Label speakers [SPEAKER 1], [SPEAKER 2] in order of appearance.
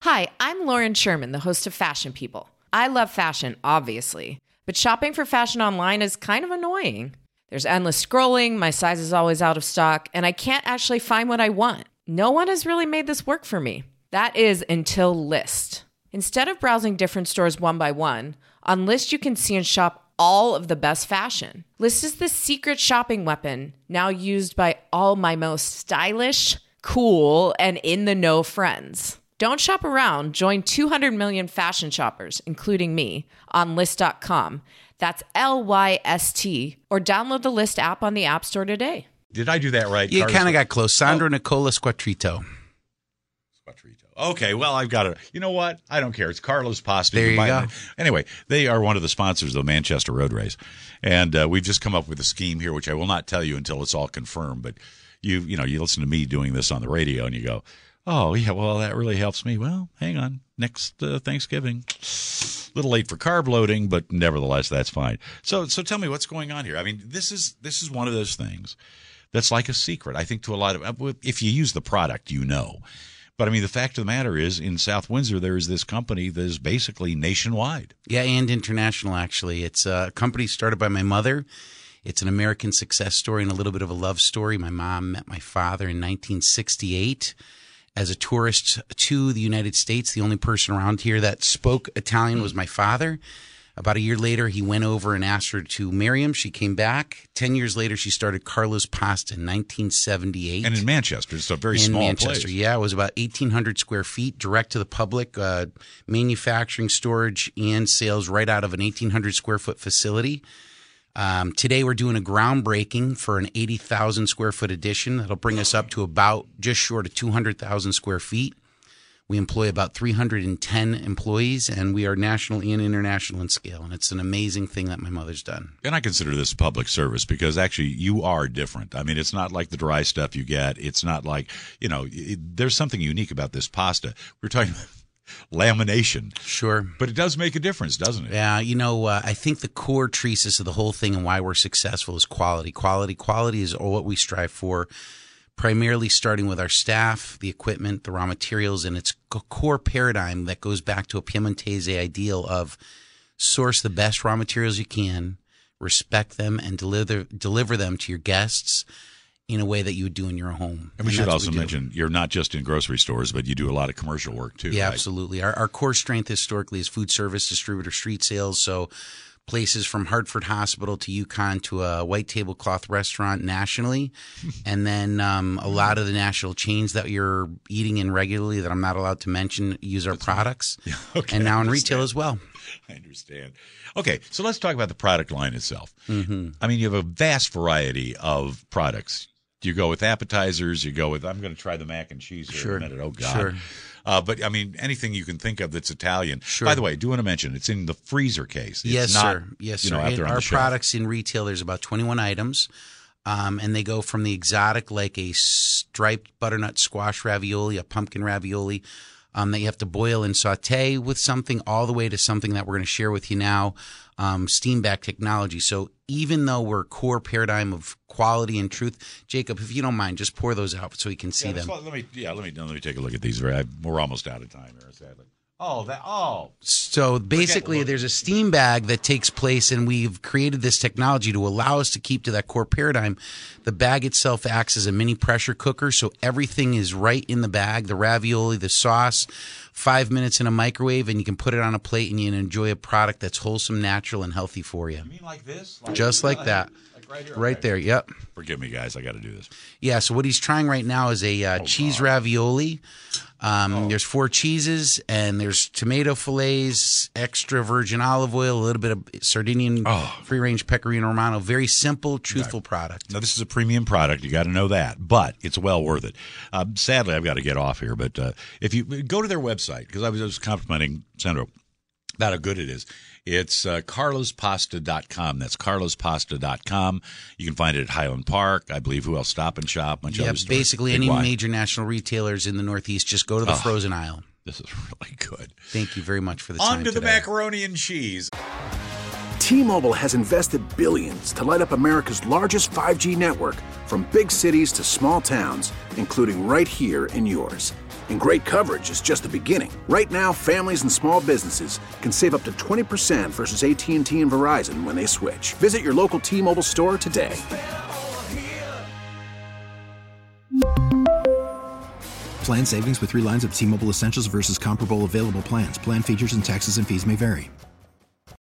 [SPEAKER 1] Hi, I'm Lauren Sherman, the host of Fashion People. I love fashion, obviously, but shopping for fashion online is kind of annoying. There's endless scrolling, my size is always out of stock, and I can't actually find what I want. No one has really made this work for me. That is until Lyst. Instead of browsing different stores one by one, on Lyst you can see and shop all of the best fashion. Lyst is the secret shopping weapon, now used by all my most stylish, cool, and in-the-know friends. Don't shop around. Join 200 million fashion shoppers, including me, on Lyst.com. That's Lyst, or download the Lyst app on the App Store today.
[SPEAKER 2] Did I do that right?
[SPEAKER 3] You kind of got close. Sandra Nicola Squattrito.
[SPEAKER 2] Okay, well, I've got it. You know what? I don't care. It's Carlos Pasta.
[SPEAKER 3] There you go.
[SPEAKER 2] Anyway, they are one of the sponsors of the Manchester Road Race. And we've just come up with a scheme here, which I will not tell you until it's all confirmed. But you listen to me doing this on the radio and you go, oh, yeah, well, that really helps me. Well, hang on. Next Thanksgiving. A little late for carb loading, but nevertheless, that's fine. So tell me what's going on here. I mean, this is one of those things that's like a secret, I think, to a lot of – if you use the product, you know. But, I mean, the fact of the matter is, in South Windsor, there is this company that is basically nationwide.
[SPEAKER 3] Yeah, and international, actually. It's a company started by my mother. It's an American success story and a little bit of a love story. My mom met my father in 1968 as a tourist to the United States. The only person around here that spoke Italian was my father. About a year later, he went over and asked her to marry him. She came back. 10 years later, she started Carlos Pasta in 1978.
[SPEAKER 2] And in Manchester. It's a very small
[SPEAKER 3] Manchester,
[SPEAKER 2] place.
[SPEAKER 3] Yeah, it was about 1,800 square feet, direct to the public, manufacturing, storage, and sales right out of an 1,800 square foot facility. Today we're doing a groundbreaking for an 80,000 square foot addition. That'll bring us up to about just short of 200,000 square feet. We employ about 310 employees, and we are national and international in scale. And it's an amazing thing that my mother's done.
[SPEAKER 2] And I consider this public service because actually you are different. I mean, it's not like the dry stuff you get. It's not like, there's something unique about this pasta. We're talking about lamination.
[SPEAKER 3] Sure.
[SPEAKER 2] But it does make a difference, doesn't it?
[SPEAKER 3] Yeah, I think the core thesis of the whole thing and why we're successful is quality. Quality is what we strive for, primarily starting with our staff, the equipment, the raw materials, and its core paradigm that goes back to a Piemontese ideal of source the best raw materials you can, respect them, and deliver them to your guests in a way that you would do in your home.
[SPEAKER 2] And we should also mention you're not just in grocery stores, but you do a lot of commercial work too.
[SPEAKER 3] Yeah,
[SPEAKER 2] right?
[SPEAKER 3] Absolutely. Our core strength historically is food service, distributor, street sales. So places from Hartford Hospital to Yukon to a white tablecloth restaurant nationally. And then a lot of the national chains that you're eating in regularly that I'm not allowed to mention use our products.
[SPEAKER 2] Yeah, okay,
[SPEAKER 3] and now in retail as well.
[SPEAKER 2] I understand. Okay, so let's talk about the product line itself.
[SPEAKER 3] Mm-hmm.
[SPEAKER 2] I mean, you have a vast variety of products. You go with appetizers. You go with, I'm going to try the mac and cheese here in a minute. Oh, God.
[SPEAKER 3] Sure.
[SPEAKER 2] But, I mean, anything you can think of that's Italian.
[SPEAKER 3] Sure.
[SPEAKER 2] By the way, I do want to mention, it's in the freezer case. It's
[SPEAKER 3] Yes,
[SPEAKER 2] not,
[SPEAKER 3] sir. Yes, sir.
[SPEAKER 2] out there on
[SPEAKER 3] Our
[SPEAKER 2] the shelf.
[SPEAKER 3] products in retail, there's about 21 items. And they go from the exotic, like a striped butternut squash ravioli, a pumpkin ravioli, that you have to boil and saute with something, all the way to something that we're going to share with you now, steam back technology. So even though we're core paradigm of quality and truth, Jacob, if you don't mind, just pour those out so we can see them.
[SPEAKER 2] Let me take a look at these. We're almost out of time here, sadly.
[SPEAKER 3] So basically, there's a steam bag that takes place, and we've created this technology to allow us to keep to that core paradigm. The bag itself acts as a mini pressure cooker, so everything is right in the bag. The ravioli, the sauce, 5 minutes in a microwave, and you can put it on a plate, and you can enjoy a product that's wholesome, natural, and healthy for you.
[SPEAKER 2] You mean like this?
[SPEAKER 3] Just like that.
[SPEAKER 2] Like right here?
[SPEAKER 3] Right there, yep.
[SPEAKER 2] Forgive me, guys. I got to do this.
[SPEAKER 3] Yeah, so what he's trying right now is a cheese ravioli. There's 4 cheeses, and there's tomato fillets, extra virgin olive oil, a little bit of Sardinian free-range pecorino romano. Very simple, truthful product.
[SPEAKER 2] Now, this is a premium product. You got to know that, but it's well worth it. Sadly, I've got to get off here, but if you go to their website, because I was complimenting Sandro about how good it is. It's carlospasta.com. That's carlospasta.com. You can find it at Highland Park. I believe who else? Stop and Shop. Bunch of other stores.
[SPEAKER 3] Basically any major national retailers in the Northeast. Just go to the frozen aisle.
[SPEAKER 2] This is really good.
[SPEAKER 3] Thank you very much for the time
[SPEAKER 2] On to the
[SPEAKER 3] today.
[SPEAKER 2] macaroni and cheese.
[SPEAKER 4] T-Mobile has invested billions to light up America's largest 5G network, from big cities to small towns, including right here in yours. And great coverage is just the beginning. Right now, families and small businesses can save up to 20% versus AT&T and Verizon when they switch. Visit your local T-Mobile store today.
[SPEAKER 5] Plan savings with 3 lines of T-Mobile Essentials versus comparable available plans. Plan features and taxes and fees may vary.